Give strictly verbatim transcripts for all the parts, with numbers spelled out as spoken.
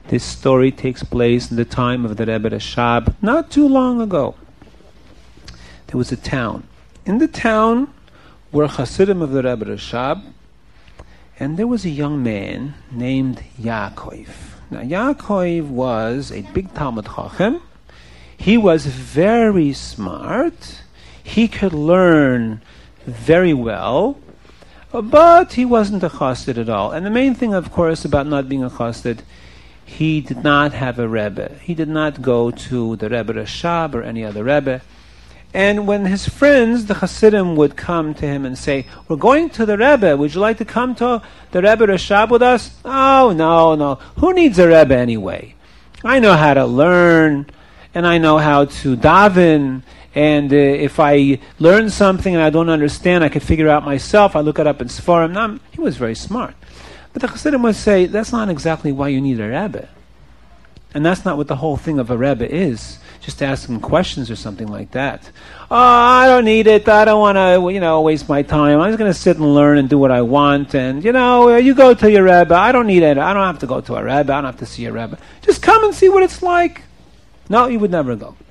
This story takes place in the time of the Rebbe Rashab, not too long ago. There was a town. In the town were Hasidim of the Rebbe Rashab, and there was a young man named Yaakov. Now, Yaakov was a big Talmud Chacham. He was very smart. He could learn very well, but he wasn't a chassid at all. And the main thing, of course, about not being a chassid, he did not have a Rebbe. He did not go to the Rebbe Rashab or any other Rebbe. And when his friends, the Hasidim, would come to him and say, "We're going to the Rebbe. Would you like to come to the Rebbe Rashab with us?" "Oh, no, no. Who needs a Rebbe anyway? I know how to learn, and I know how to daven, and uh, if I learn something and I don't understand, I can figure it out myself. I look it up in Sfarim." Now, he was very smart. But the Hasidim would say, that's not exactly why you need a Rebbe. And that's not what the whole thing of a Rebbe is. Just to ask him questions or something like that. "Oh, I don't need it. I don't want to, you know, waste my time. I'm just going to sit and learn and do what I want. And, you know, you go to your Rebbe. I don't need it. I don't have to go to a Rebbe. I don't have to see a Rebbe. Just come and see what it's like." No, he would never go.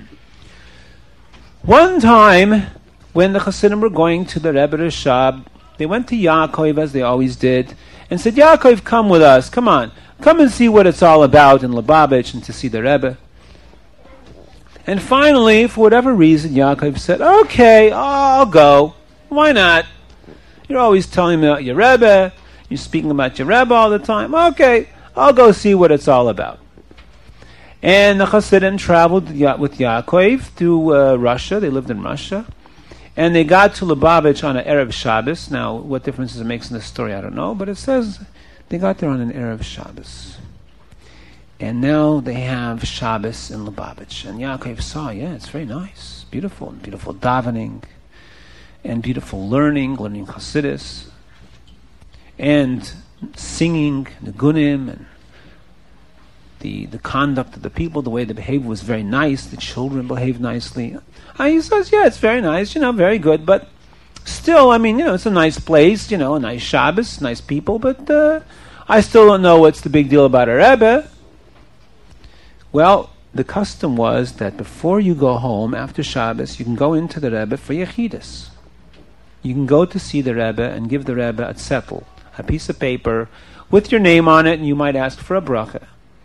One time, when the Hasidim were going to the Rebbe Rashab, they went to Yaakov, as they always did, and said, "Yaakov, come with us. Come on. Come and see what it's all about in Lubavitch and to see the Rebbe." And finally, for whatever reason, Yaakov said, "Okay, I'll go. Why not? You're always telling me about your Rebbe. You're speaking about your Rebbe all the time. Okay, I'll go see what it's all about." And the Hasidim traveled with Yaakov to uh, Russia. They lived in Russia. And they got to Lubavitch on an Erev Shabbos. Now, what difference it makes in the story, I don't know. But it says they got there on an Erev Shabbos. And now they have Shabbos in Lubavitch. And Yaakov saw, yeah, it's very nice. Beautiful. And beautiful davening. And beautiful learning. Learning Hasidus. And singing Nigunim. And the, the conduct of the people, the way they behaved was very nice. The children behaved nicely. And he says, yeah, it's very nice. You know, very good. But still, I mean, you know, it's a nice place. You know, a nice Shabbos. Nice people. But uh, I still don't know what's the big deal about a Rebbe. Well, the custom was that before you go home after Shabbos, you can go into the Rebbe for Yechidus. You can go to see the Rebbe and give the Rebbe a zettel, a piece of paper with your name on it, and you might ask for a bracha.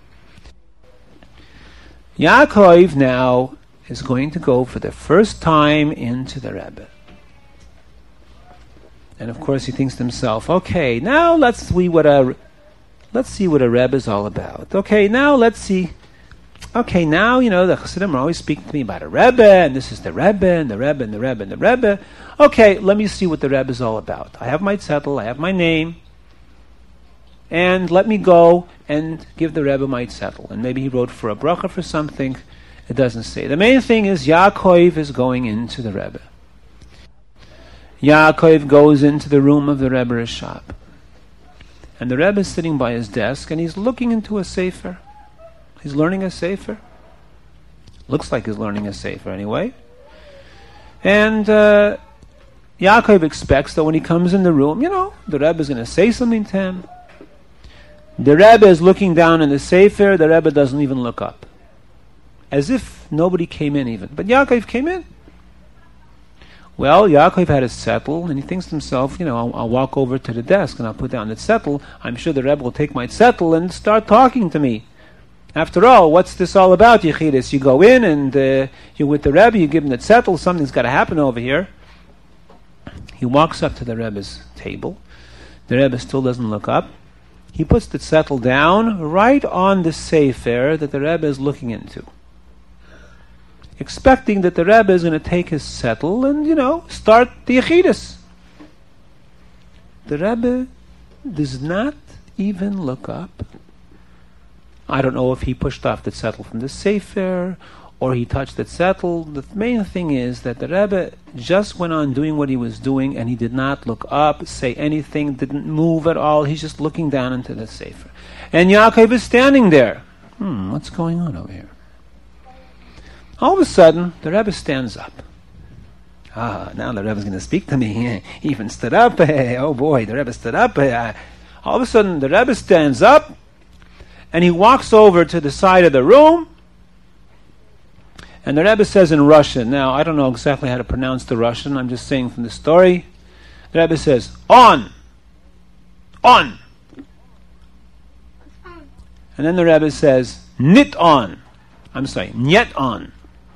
Yaakov now is going to go for the first time into the Rebbe. And of course he thinks to himself, okay, now let's see what a let's see what a Rebbe is all about. Okay, now let's see Okay, now, you know, the Chassidim are always speaking to me about a Rebbe, and this is the Rebbe, and the Rebbe, and the Rebbe, and the Rebbe. Okay, let me see what the Rebbe is all about. I have my zettel, I have my name, and let me go and give the Rebbe my zettel. And maybe he wrote for a bracha for something. It doesn't say. The main thing is Yaakov is going into the Rebbe. Yaakov goes into the room of the Rebbe Rashab. And the Rebbe is sitting by his desk, and he's looking into a sefer. He's learning a sefer. Looks like he's learning a sefer anyway. And uh, Yaakov expects that when he comes in the room, you know, the Rebbe is going to say something to him. The Rebbe is looking down in the sefer. The Rebbe doesn't even look up. As if nobody came in even. But Yaakov came in. Well, Yaakov had his zettel, and he thinks to himself, you know, I'll, I'll walk over to the desk and I'll put down the zettel. I'm sure the Rebbe will take my zettel and start talking to me. After all, what's this all about, Yechidus? You go in and uh, you're with the Rebbe, you give him the zettel, something's got to happen over here. He walks up to the Rebbe's table. The Rebbe still doesn't look up. He puts the zettel down right on the sefer that the Rebbe is looking into, expecting that the Rebbe is going to take his zettel and, you know, start the Yechidus. The Rebbe does not even look up. I don't know if he pushed off the zettel from the sefer or he touched the zettel. The main thing is that the Rebbe just went on doing what he was doing, and he did not look up, say anything, didn't move at all. He's just looking down into the sefer. And Yaakov is standing there. Hmm, what's going on over here? All of a sudden, the Rebbe stands up. Ah, now the Rebbe's going to speak to me. He even stood up. Oh boy, the Rebbe stood up. All of a sudden, the Rebbe stands up, and he walks over to the side of the room, and the Rebbe says in Russian, now I don't know exactly how to pronounce the Russian, I'm just saying from the story, the Rebbe says, on, on. And then the Rebbe says, nit on. I'm sorry, niet on.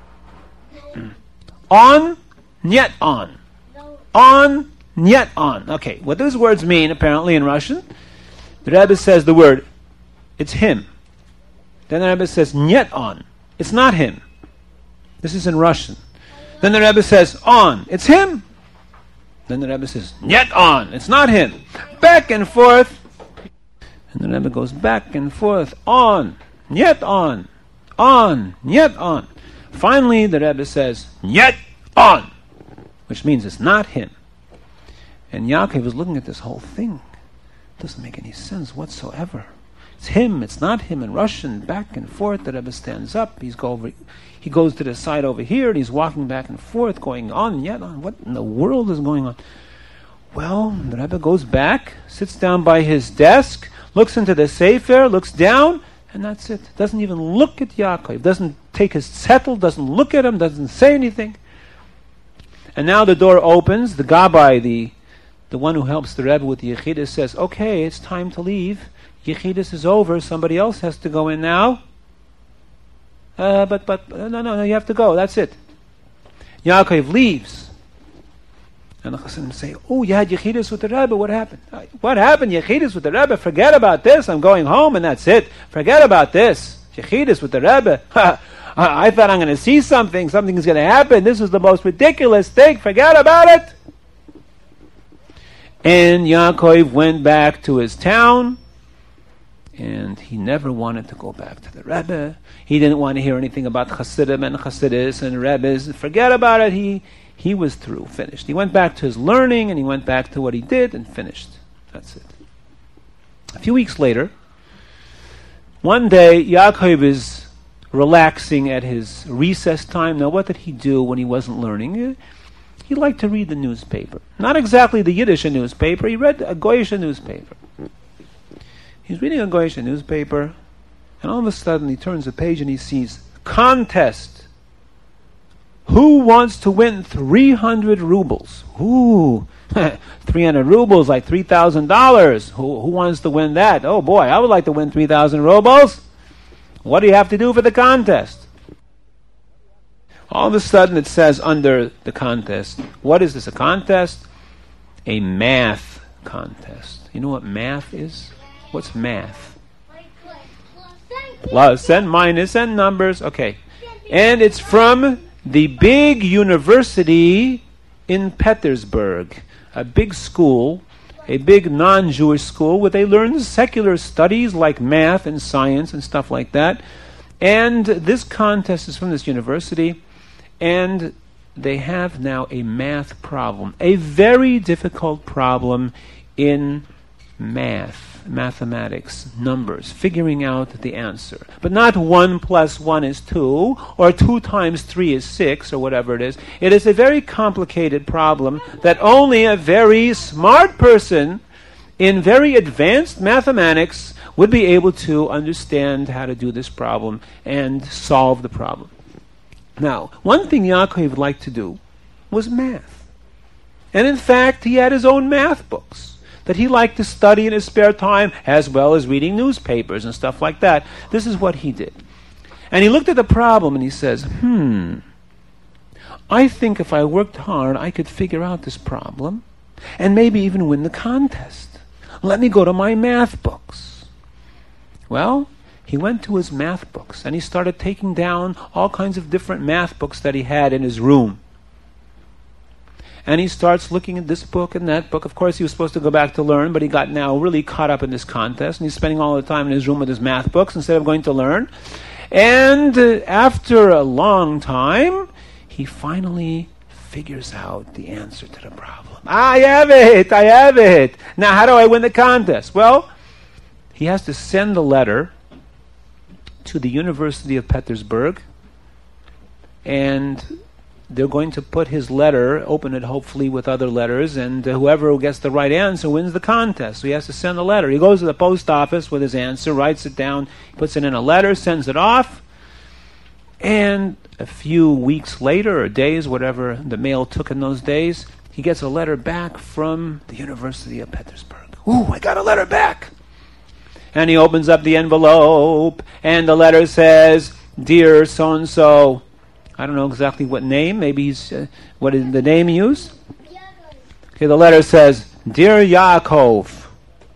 On, niet on. On, niet on. Okay, what those words mean, apparently in Russian, the Rebbe says the word, it's him. Then the Rebbe says, niet on. It's not him. This is in Russian. Then the Rebbe says, on. It's him. Then the Rebbe says, niet on. It's not him. Back and forth. And the Rebbe goes back and forth. On. Niet on. On. Niet on. Finally, the Rebbe says, niet on. Which means it's not him. And Yaakov was looking at this whole thing. It doesn't make any sense whatsoever. It's him, it's not him in Russian, back and forth. The Rebbe stands up, he's go over, he goes to the side over here, and he's walking back and forth, going on, yet on. What in the world is going on? Well, the Rebbe goes back, sits down by his desk, looks into the Sefer, looks down, and that's it. Doesn't even look at Yaakov, doesn't take his settle, doesn't look at him, doesn't say anything. And now the door opens, the Gabbai, the the one who helps the Rebbe with the Yechidus, says, okay, it's time to leave. Yechidus is over, somebody else has to go in now. Uh, but, but, uh, no, no, no, you have to go, that's it. Yaakov leaves. And the Chassidim say, oh, you had Yechidus with the Rebbe, what happened? Uh, what happened, Yechidus with the Rebbe? Forget about this, I'm going home and that's it. Forget about this. Yechidus with the Rebbe. I thought I'm going to see something, something's going to happen. This is the most ridiculous thing, forget about it. And Yaakov went back to his town, and he never wanted to go back to the Rebbe. He didn't want to hear anything about Chassidim and Chassidus and Rebbes. Forget about it. He he was through, finished. He went back to his learning, and he went back to what he did, and finished. That's it. A few weeks later, one day, Yaakov is relaxing at his recess time. Now, what did he do when he wasn't learning? He liked to read the newspaper. Not exactly the Yiddish newspaper. He read a Goyish newspaper. He's reading a Goyish newspaper, and all of a sudden he turns a page and he sees, contest. Who wants to win three hundred rubles? Ooh, three hundred rubles, like three thousand dollars. Who, who wants to win that? Oh boy, I would like to win three thousand rubles. What do you have to do for the contest? All of a sudden it says under the contest, what is this, a contest? A math contest. You know what math is? What's math? Plus and minus and numbers. Okay. And it's from the big university in Petersburg. A big school, a big non-Jewish school where they learn secular studies like math and science and stuff like that. And this contest is from this university. And they have now a math problem, a very difficult problem in math, mathematics, numbers, figuring out the answer. But not one plus one is two, or two times three is six, or whatever it is. It is a very complicated problem that only a very smart person in very advanced mathematics would be able to understand how to do this problem and solve the problem. Now, one thing Yaakov liked to do was math. And in fact, he had his own math books that he liked to study in his spare time, as well as reading newspapers and stuff like that. This is what he did. And he looked at the problem and he says, hmm, I think if I worked hard, I could figure out this problem and maybe even win the contest. Let me go to my math books. Well, he went to his math books and he started taking down all kinds of different math books that he had in his room. And he starts looking at this book and that book. Of course, he was supposed to go back to learn, but he got now really caught up in this contest, and he's spending all the time in his room with his math books instead of going to learn. And uh, after a long time, he finally figures out the answer to the problem. I have it! I have it! Now, how do I win the contest? Well, he has to send a letter to the University of Petersburg, and they're going to put his letter, open it hopefully with other letters, and uh, whoever gets the right answer wins the contest. So he has to send a letter. He goes to the post office with his answer, writes it down, puts it in a letter, sends it off, and a few weeks later, or days, whatever the mail took in those days, he gets a letter back from the University of Petersburg. Ooh, I got a letter back! And he opens up the envelope, and the letter says, "Dear so-and-so," I don't know exactly what name, maybe he's, uh, what did the name use? Okay, the letter says, "Dear Yaakov,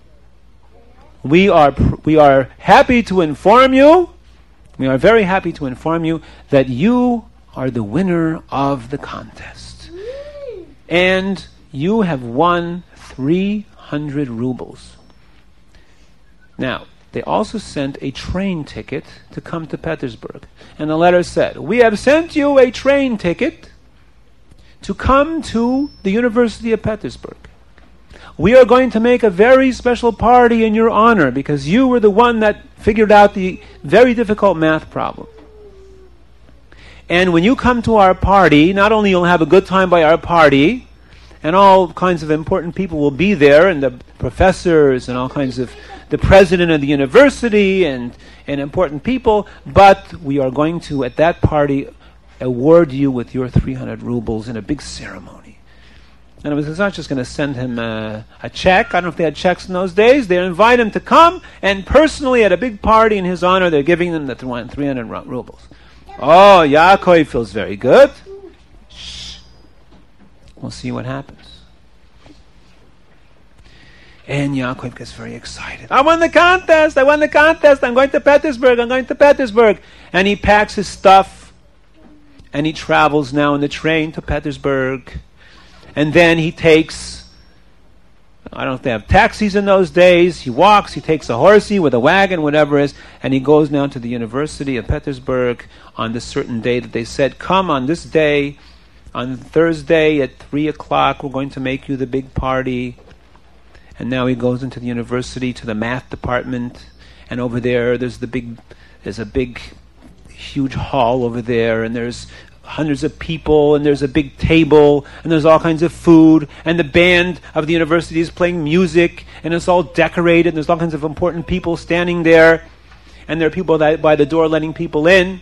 we are, pr- we are happy to inform you, we are very happy to inform you that you are the winner of the contest. And you have won three hundred rubles. Now, they also sent a train ticket to come to Petersburg. And the letter said, "We have sent you a train ticket to come to the University of Petersburg. We are going to make a very special party in your honor because you were the one that figured out the very difficult math problem. And when you come to our party, not only you'll have a good time by our party, and all kinds of important people will be there, and the professors and all kinds of the president of the university and, and important people, but we are going to, at that party, award you with your three hundred rubles in a big ceremony." And it was, it's not just going to send him a, a check. I don't know if they had checks in those days. They invite him to come, and personally at a big party in his honor, they're giving him the three hundred rubles. Oh, Yaakov feels very good. Shh. We'll see what happens. And Yaakov gets very excited. I won the contest! I won the contest! I'm going to Petersburg! I'm going to Petersburg! And he packs his stuff, and he travels now in the train to Petersburg. And then he takes, I don't know if they have taxis in those days, he walks, he takes a horsey with a wagon, whatever it is, and he goes now to the University of Petersburg on this certain day that they said, "Come on this day, on Thursday at three o'clock, we're going to make you the big party." And now he goes into the university, to the math department, and over there, there's the big, there's a big, huge hall over there, and there's hundreds of people, and there's a big table, and there's all kinds of food, and the band of the university is playing music, and it's all decorated, and there's all kinds of important people standing there, and there are people that by the door letting people in.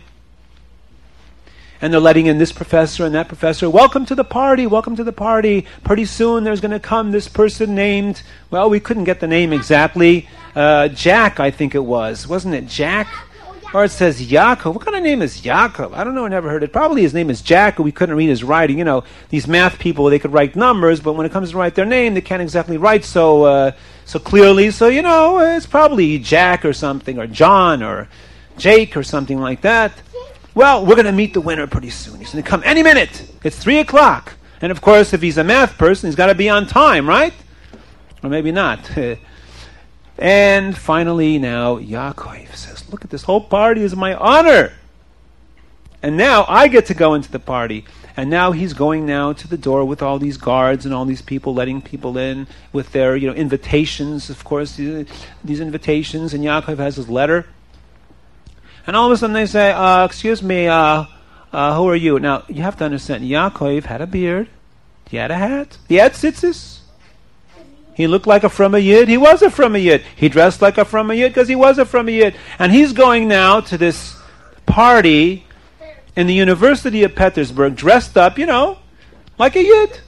And they're letting in this professor and that professor. "Welcome to the party, welcome to the party. Pretty soon there's going to come this person named," well, we couldn't get the name exactly. Uh, Jack, I think it was. Wasn't it Jack? Or it says Yaakov. What kind of name is Yaakov? I don't know, I never heard it. Probably his name is Jack, and we couldn't read his writing. You know, these math people, they could write numbers, but when it comes to write their name, they can't exactly write so uh, so clearly. So, you know, it's probably Jack or something, or John, or Jake, or something like that. "Well, we're going to meet the winner pretty soon. He's going to come any minute. It's three o'clock. And of course, if he's a math person, he's got to be on time, right? Or maybe not." And finally now, Yaakov says, "Look at this whole party is my honor. And now I get to go into the party." And now he's going now to the door with all these guards and all these people, letting people in with their, you know, invitations, of course, these invitations. And Yaakov has his letter. And all of a sudden they say, uh, "Excuse me, uh, uh, who are you?" Now, you have to understand, Yaakov had a beard, he had a hat, he had tzitzis. He looked like a Fruma Yid, he was a Fruma Yid. He dressed like a Fruma Yid because he was a Fruma Yid. And he's going now to this party in the University of Petersburg, dressed up, you know, like a Yid.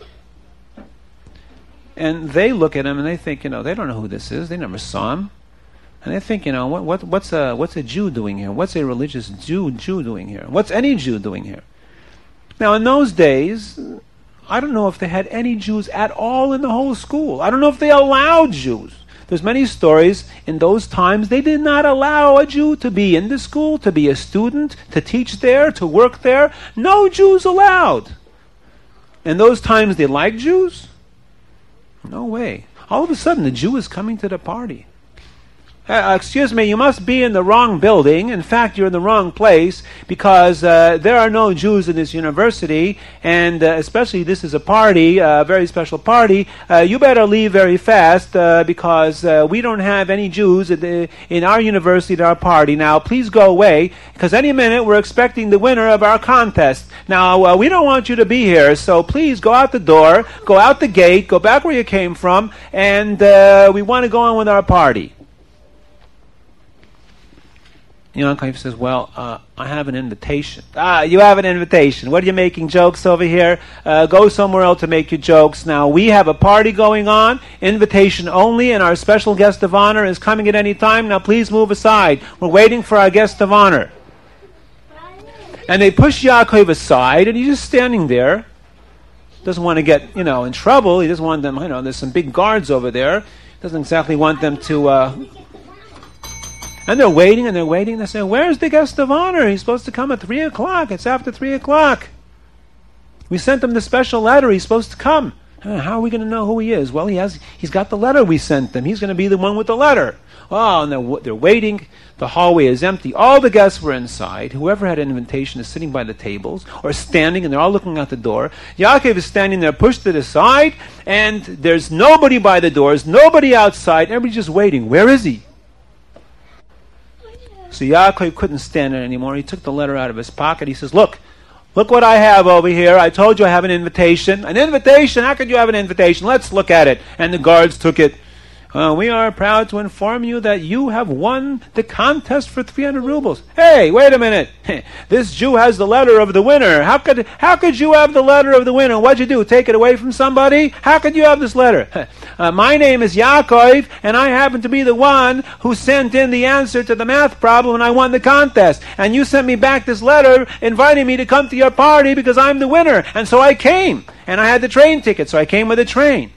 And they look at him and they think, you know, they don't know who this is, they never saw him. And they think, you know, what, what, what's a what's a Jew doing here? What's a religious Jew Jew doing here? What's any Jew doing here? Now, in those days, I don't know if they had any Jews at all in the whole school. I don't know if they allowed Jews. There's many stories in those times they did not allow a Jew to be in the school, to be a student, to teach there, to work there. No Jews allowed. In those times, they liked Jews? No way. All of a sudden, the Jew is coming to the party. Uh, excuse me, you must be in the wrong building. In fact, you're in the wrong place because uh, there are no Jews in this university, and uh, especially this is a party, a very special party. Uh, you better leave very fast uh, because uh, we don't have any Jews at the, in our university at our party. Now, please go away because any minute we're expecting the winner of our contest. Now, uh, we don't want you to be here, so please go out the door, go out the gate, go back where you came from, and uh, we want to go on with our party. Yaakov says, well, uh, I have an invitation. Ah, you have an invitation. What are you making jokes over here? Uh, go somewhere else to make your jokes. Now, we have a party going on, invitation only, and our special guest of honor is coming at any time. Now, please move aside. We're waiting for our guest of honor. And they push Yaakov aside, and he's just standing there. Doesn't want to get, you know, in trouble. He doesn't want them, you know, there's some big guards over there. Doesn't exactly want them to... Uh, And they're waiting, and they're waiting. They say, where's the guest of honor? He's supposed to come at three o'clock. It's after three o'clock. We sent him the special letter. He's supposed to come. How are we going to know who he is? Well, he has, he's got the letter we sent him. He's going to be the one with the letter. Oh, and they're, they're waiting. The hallway is empty. All the guests were inside. Whoever had an invitation is sitting by the tables or standing, and they're all looking out the door. Yaakov is standing there, pushed to the side, and there's nobody by the doors, nobody outside. Everybody's just waiting. Where is he? So Yaakov couldn't stand it anymore. He took the letter out of his pocket. He says, look, look what I have over here. I told you I have an invitation. An invitation? How could you have an invitation? Let's look at it. And the guards took it. Uh, we are proud to inform you that you have won the contest for three hundred rubles. Hey, wait a minute. This Jew has the letter of the winner. How could how could you have the letter of the winner? What'd you do? Take it away from somebody? How could you have this letter? Uh, my name is Yaakov, and I happen to be the one who sent in the answer to the math problem, and I won the contest. And you sent me back this letter inviting me to come to your party because I'm the winner. And so I came, and I had the train ticket, so I came with a train.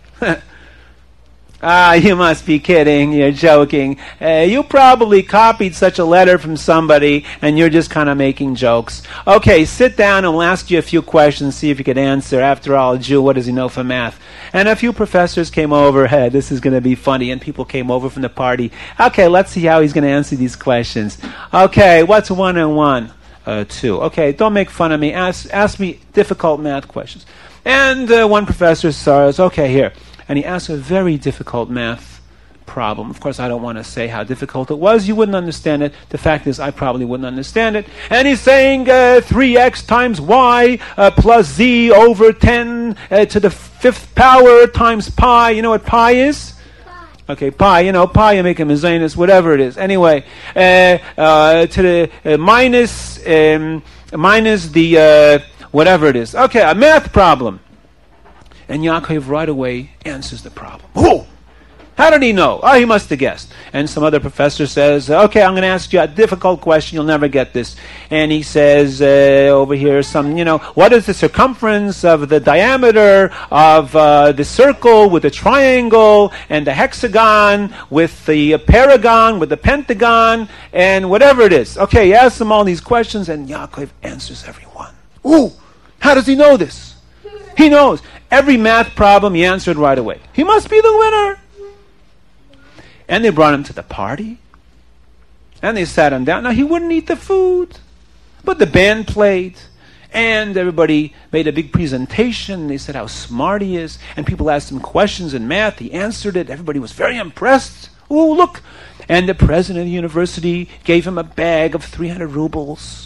Ah, you must be kidding. You're joking. Uh, you probably copied such a letter from somebody, and you're just kind of making jokes. Okay, sit down, and we'll ask you a few questions, see if you can answer. After all, a Jew, what does he know for math? And a few professors came over. Hey, this is going to be funny. And people came over from the party. Okay, let's see how he's going to answer these questions. Okay, what's one and one? Uh, two. Okay, don't make fun of me. Ask, ask me difficult math questions. And uh, one professor says, okay, here. And he asked a very difficult math problem. Of course, I don't want to say how difficult it was. You wouldn't understand it. The fact is, I probably wouldn't understand it. And he's saying uh, three x times y uh, plus z over ten uh, to the fifth power times pi. You know what pi is? Pi. Okay, pi. You know, pi, you make a mezanis, whatever it is. Anyway, uh, uh, to the uh, minus, um, minus the uh, whatever it is. Okay, a math problem. And Yaakov right away answers the problem. Whoa! How did he know? Oh, he must have guessed. And some other professor says, okay, I'm going to ask you a difficult question. You'll never get this. And he says uh, over here, some, you know, what is the circumference of the diameter of uh, the circle with the triangle and the hexagon with the paragon, with the pentagon, and whatever it is. Okay, he asks him all these questions, and Yaakov answers every one. Ooh! How does he know this? He knows. Every math problem he answered right away. He must be the winner. And they brought him to the party. And they sat him down. Now, he wouldn't eat the food. But the band played. And everybody made a big presentation. They said how smart he is. And people asked him questions in math. He answered it. Everybody was very impressed. Oh, look. And the president of the university gave him a bag of three hundred rubles.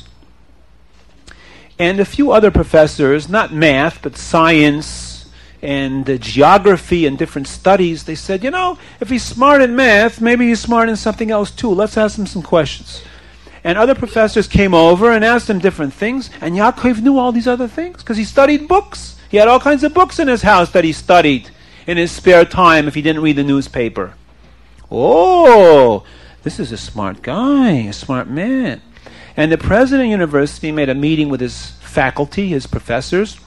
And a few other professors, not math, but science and uh, geography and different studies, they said, you know, if he's smart in math, maybe he's smart in something else too. Let's ask him some questions. And other professors came over and asked him different things, and Yaakov knew all these other things because he studied books. He had all kinds of books in his house that he studied in his spare time if he didn't read the newspaper. Oh, this is a smart guy, a smart man. And the president of the university made a meeting with his faculty, his professors.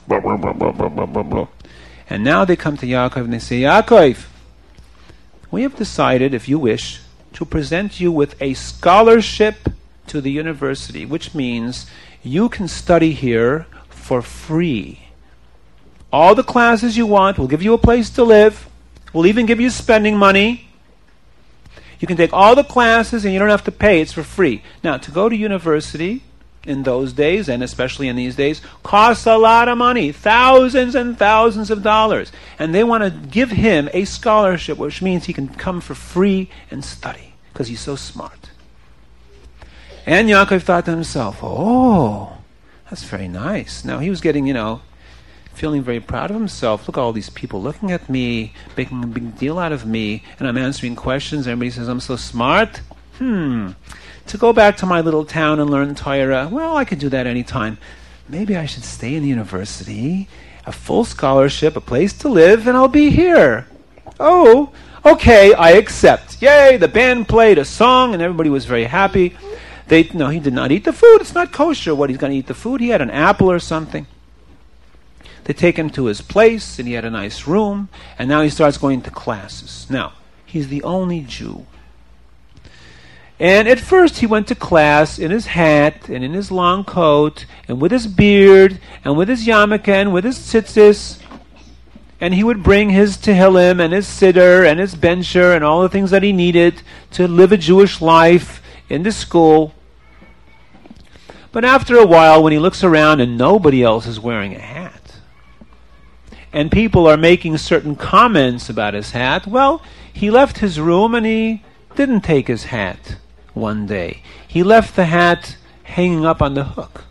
And now they come to Yaakov and they say, Yaakov, we have decided, if you wish, to present you with a scholarship to the university, which means you can study here for free. All the classes you want, we'll give you a place to live, we'll even give you spending money. You can take all the classes and you don't have to pay. It's for free. Now, to go to university in those days, and especially in these days, costs a lot of money, thousands and thousands of dollars. And they want to give him a scholarship, which means he can come for free and study, because he's so smart. And Yaakov thought to himself, oh, that's very nice. Now, he was getting, you know, feeling very proud of himself. Look at all these people looking at me, making a big deal out of me, and I'm answering questions. Everybody says I'm so smart. Hmm. To go back to my little town and learn Torah, well, I could do that anytime. Maybe I should stay in the university, a full scholarship, a place to live, and I'll be here. Oh, okay, I accept. Yay, the band played a song, and everybody was very happy. They, no, he did not eat the food. It's not kosher. What, he's going to eat the food? He had an apple or something. They take him to his place, and he had a nice room, and now he starts going to classes. Now, he's the only Jew. And at first he went to class in his hat, and in his long coat, and with his beard, and with his yarmulke, and with his tzitzis, and he would bring his tehillim, and his siddur, and his bencher, and all the things that he needed to live a Jewish life in the school. But after a while, when he looks around and nobody else is wearing a hat, and people are making certain comments about his hat, well, he left his room and he didn't take his hat one day. He left the hat hanging up on the hook.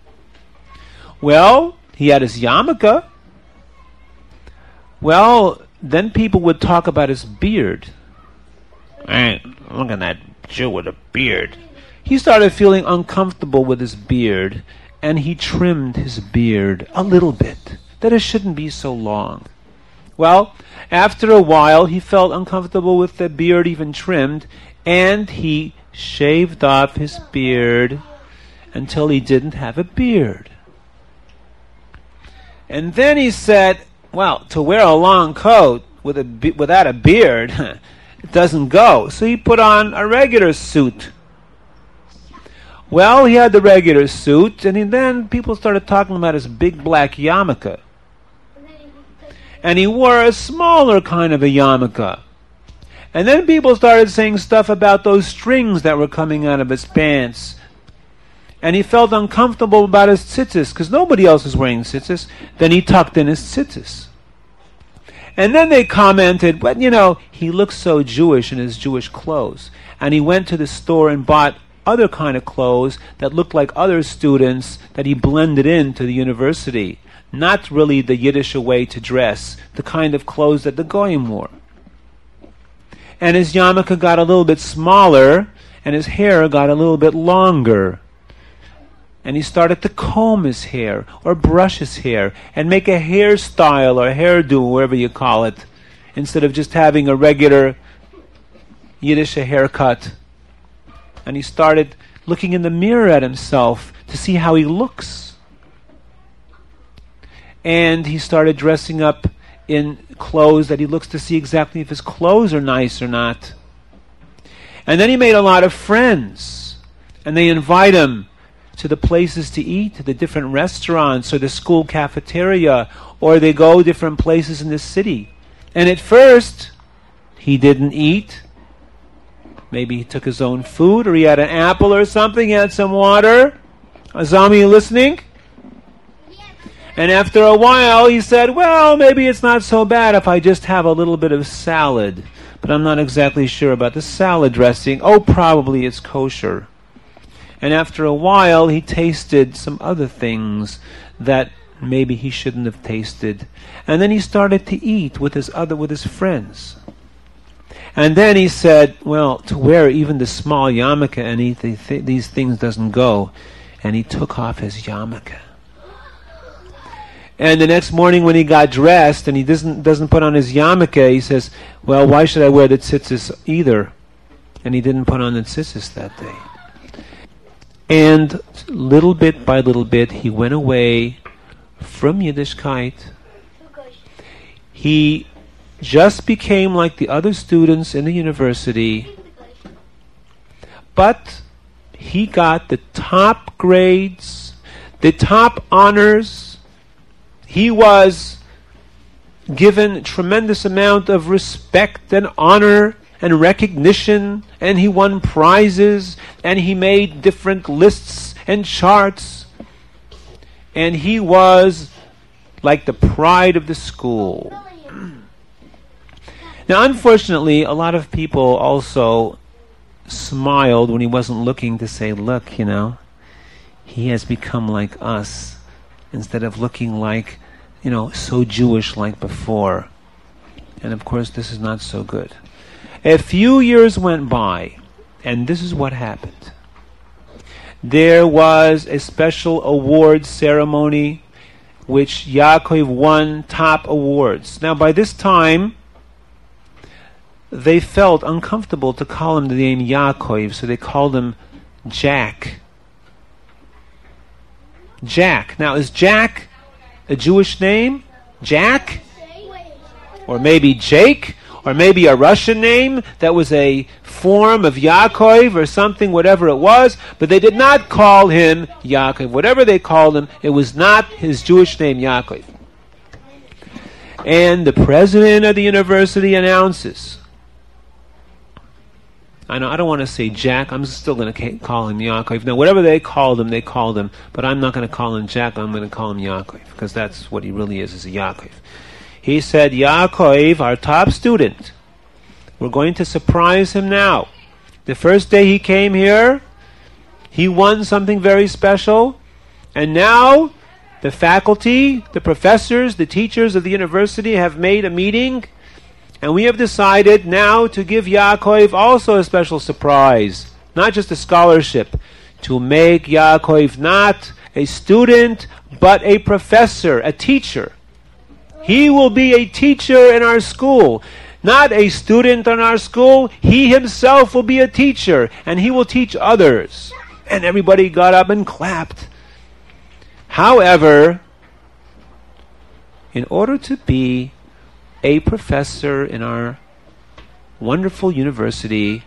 Well, he had his yarmulke. Well, then people would talk about his beard. Hey, look at that Jew with a beard. He started feeling uncomfortable with his beard, and he trimmed his beard a little bit, that it shouldn't be so long. Well, after a while, he felt uncomfortable with the beard even trimmed, and he shaved off his beard until he didn't have a beard. And then he said, well, to wear a long coat with a be- without a beard, it doesn't go. So he put on a regular suit. Well, he had the regular suit, and he, then people started talking about his big black yarmulke. And he wore a smaller kind of a yarmulke. And then people started saying stuff about those strings that were coming out of his pants. And he felt uncomfortable about his tzitzis, because nobody else was wearing tzitzis. Then he tucked in his tzitzis. And then they commented, but you know, he looks so Jewish in his Jewish clothes. And he went to the store and bought other kind of clothes that looked like other students that he blended into the university. Not really the Yiddish way to dress, the kind of clothes that the Goyim wore. And his yarmulke got a little bit smaller, and his hair got a little bit longer. And he started to comb his hair, or brush his hair, and make a hairstyle or hairdo, whatever you call it, instead of just having a regular Yiddish haircut. And he started looking in the mirror at himself to see how he looks. And he started dressing up in clothes that he looks to see exactly if his clothes are nice or not. And then he made a lot of friends. And they invite him to the places to eat, to the different restaurants or the school cafeteria, or they go different places in the city. And at first, he didn't eat. Maybe he took his own food, or he had an apple or something, he had some water. Azami, you listening? And after a while, he said, well, maybe it's not so bad if I just have a little bit of salad. But I'm not exactly sure about the salad dressing. Oh, probably it's kosher. And after a while, he tasted some other things that maybe he shouldn't have tasted. And then he started to eat with his other, with his friends. And then he said, well, to wear even the small yarmulke and eat the th- these things doesn't go. And he took off his yarmulke. And the next morning when he got dressed and he doesn't doesn't put on his yarmulke, he says, well, why should I wear the tzitzis either? And he didn't put on the tzitzis that day. And little bit by little bit, he went away from Yiddishkeit. He just became like the other students in the university, but he got the top grades, the top honors. He was given tremendous amount of respect and honor and recognition, and he won prizes, and he made different lists and charts, and he was like the pride of the school. Now, unfortunately, a lot of people also smiled when he wasn't looking to say, look, you know, he has become like us, instead of looking like, you know, so Jewish like before. And of course, this is not so good. A few years went by, and this is what happened. There was a special awards ceremony, which Yaakov won top awards. Now, by this time, they felt uncomfortable to call him the name Yaakov, so they called him Jack. Jack. Now, is Jack a Jewish name? Jack? Or maybe Jake? Or maybe a Russian name that was a form of Yaakov or something, whatever it was. But they did not call him Yaakov. Whatever they called him, it was not his Jewish name, Yaakov. And the president of the university announces, I know I don't want to say Jack, I'm still going to call him Yaakov. Now, whatever they called him, they called him, but I'm not going to call him Jack, I'm going to call him Yaakov, because that's what he really is, is a Yaakov. He said, Yaakov, our top student, we're going to surprise him now. The first day he came here, he won something very special, and now the faculty, the professors, the teachers of the university have made a meeting, and we have decided now to give Yaakov also a special surprise, not just a scholarship, to make Yaakov not a student, but a professor, a teacher. He will be a teacher in our school, not a student in our school. He himself will be a teacher, and he will teach others. And everybody got up and clapped. However, in order to be a professor in our wonderful university,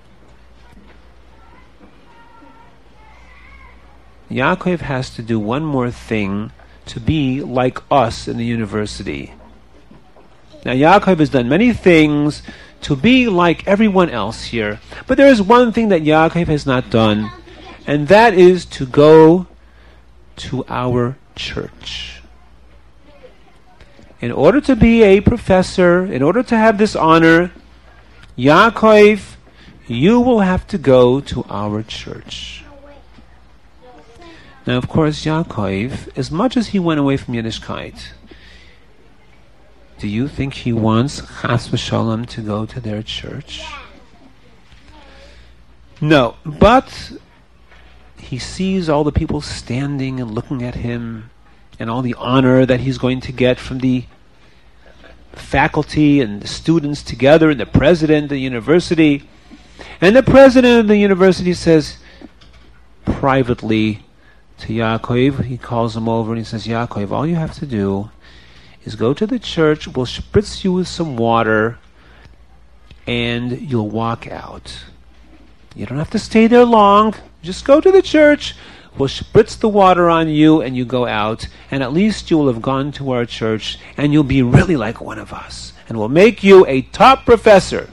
Yaakov has to do one more thing to be like us in the university. Now, Yaakov has done many things to be like everyone else here, but there is one thing that Yaakov has not done, and that is to go to our church. In order to be a professor, in order to have this honor, Yaakov, you will have to go to our church. Now, of course, Yaakov, as much as he went away from Yiddishkeit, do you think he wants Chas v'Shalom to go to their church? No, but he sees all the people standing and looking at him, and all the honor that he's going to get from the faculty and the students together, and the president of the university. And the president of the university says privately to Yaakov, he calls him over and he says, Yaakov, all you have to do is go to the church, we'll spritz you with some water, and you'll walk out. You don't have to stay there long. Just go to the church, we'll spritz the water on you, and you go out, and at least you will have gone to our church, and you'll be really like one of us, and we'll make you a top professor.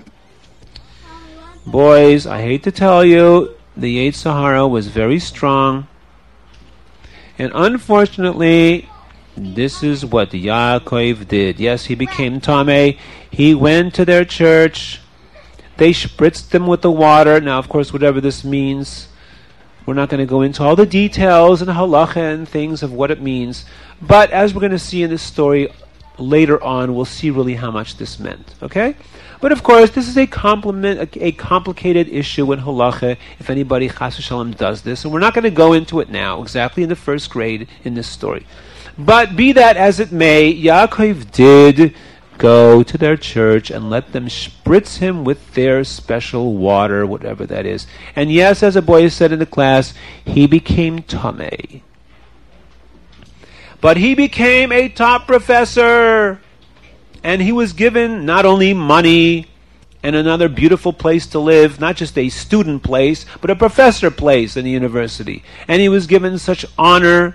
Boys, I hate to tell you, the Yetzer Hara was very strong, and unfortunately, this is what Yaakov did. Yes, he became Tameh. He went to their church. They spritzed him with the water. Now, of course, whatever this means, we're not going to go into all the details and halacha and things of what it means. But as we're going to see in this story later on, we'll see really how much this meant. Okay? But of course, this is a compliment, a, a complicated issue in halacha, if anybody chas v'shalom does this. And we're not going to go into it now, exactly in the first grade in this story. But be that as it may, Yaakov did go to their church and let them spritz him with their special water, whatever that is. And yes, as a boy said in the class, he became Tameh. But he became a top professor, and he was given not only money and another beautiful place to live, not just a student place, but a professor place in the university. And he was given such honor.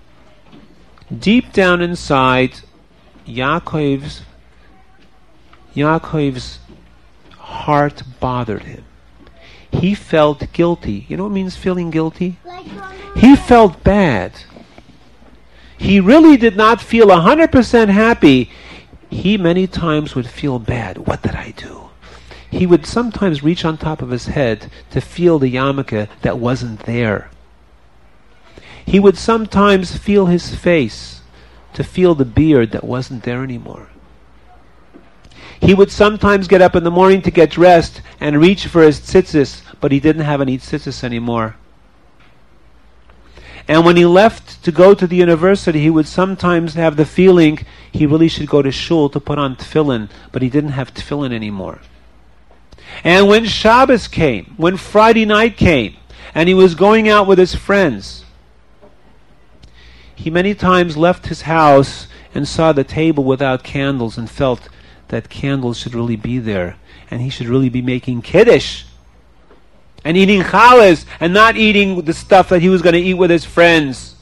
Deep down inside, Yaakov's Yaakov's heart bothered him. He felt guilty. You know what it means feeling guilty? He felt bad. He really did not feel one hundred percent happy. He many times would feel bad. What did I do? He would sometimes reach on top of his head to feel the yarmulke that wasn't there. He would sometimes feel his face to feel the beard that wasn't there anymore. He would sometimes get up in the morning to get dressed and reach for his tzitzis, but he didn't have any tzitzis anymore. And when he left to go to the university, he would sometimes have the feeling he really should go to shul to put on tefillin, but he didn't have tefillin anymore. And when Shabbos came, when Friday night came, and he was going out with his friends, he many times left his house and saw the table without candles and felt that candles should really be there, and he should really be making kiddush and eating challahs and not eating the stuff that he was going to eat with his friends.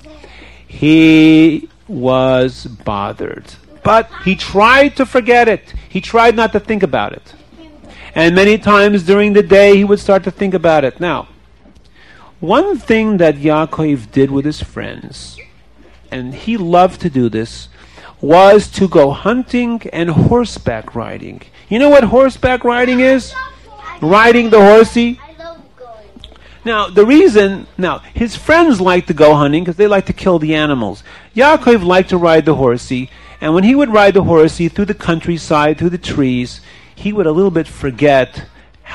He was bothered. But he tried to forget it. He tried not to think about it. And many times during the day he would start to think about it. Now, one thing that Yaakov did with his friends, and he loved to do this, was to go hunting and horseback riding. You know what horseback riding is? Riding the horsey. Now, the reason, now, his friends liked to go hunting because they like to kill the animals. Yaakov liked to ride the horsey, and when he would ride the horsey through the countryside, through the trees, he would a little bit forget